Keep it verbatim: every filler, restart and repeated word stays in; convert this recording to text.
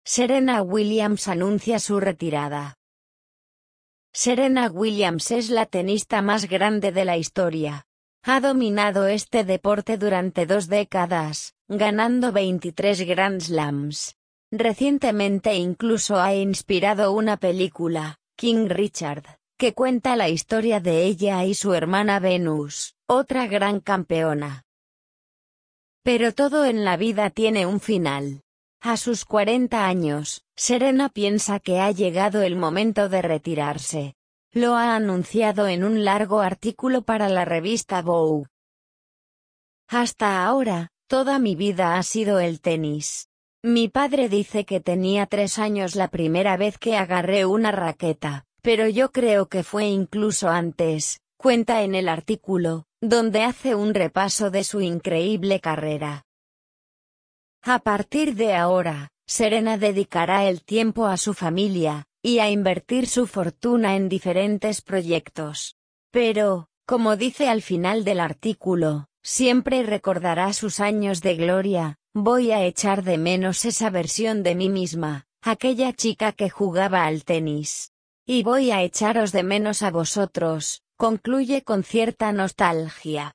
Serena Williams anuncia su retirada. Serena Williams es la tenista más grande de la historia. Ha dominado este deporte durante dos décadas, ganando veintitrés Grand Slams. Recientemente incluso ha inspirado una película, King Richard, que cuenta la historia de ella y su hermana Venus, otra gran campeona. Pero todo en la vida tiene un final. A sus cuarenta años, Serena piensa que ha llegado el momento de retirarse. Lo ha anunciado en un largo artículo para la revista Vogue. Hasta ahora, toda mi vida ha sido el tenis. Mi padre dice que tenía tres años la primera vez que agarré una raqueta, pero yo creo que fue incluso antes, cuenta en el artículo, donde hace un repaso de su increíble carrera. A partir de ahora, Serena dedicará el tiempo a su familia, y a invertir su fortuna en diferentes proyectos. Pero, como dice al final del artículo, siempre recordará sus años de gloria. Voy a echar de menos esa versión de mí misma, aquella chica que jugaba al tenis. Y voy a echaros de menos a vosotros, concluye con cierta nostalgia.